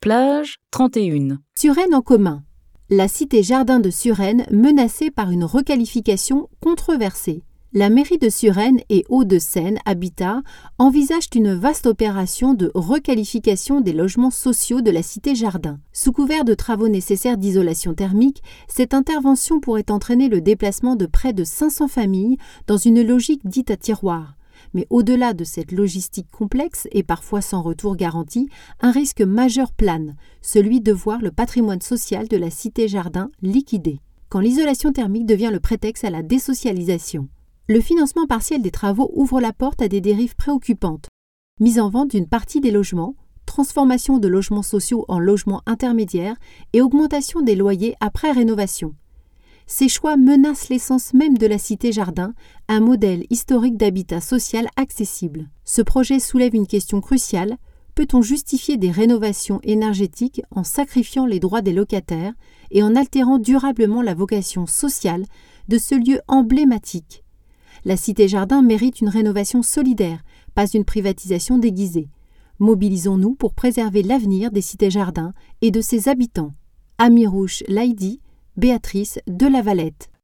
Plage 31. Suresnes en commun. La cité Jardin de Suresnes menacée par une requalification controversée. La mairie de Suresnes et Hauts-de-Seine Habitat envisagent une vaste opération de requalification des logements sociaux de la cité Jardin. Sous couvert de travaux nécessaires d'isolation thermique, cette intervention pourrait entraîner le déplacement de près de 500 familles dans une logique dite à tiroir. Mais au-delà de cette logistique complexe et parfois sans retour garanti, un risque majeur plane, celui de voir le patrimoine social de la cité Jardin liquidé, quand l'isolation thermique devient le prétexte à la désocialisation. Le financement partiel des travaux ouvre la porte à des dérives préoccupantes. Mise en vente d'une partie des logements, transformation de logements sociaux en logements intermédiaires et augmentation des loyers après rénovation. Ces choix menacent l'essence même de la cité Jardin, un modèle historique d'habitat social accessible. Ce projet soulève une question cruciale. Peut-on justifier des rénovations énergétiques en sacrifiant les droits des locataires et en altérant durablement la vocation sociale de ce lieu emblématique ? La cité Jardin mérite une rénovation solidaire, pas une privatisation déguisée. Mobilisons-nous pour préserver l'avenir des cités Jardin et de ses habitants. Amirouche Laïdi, Béatrice de La Valette.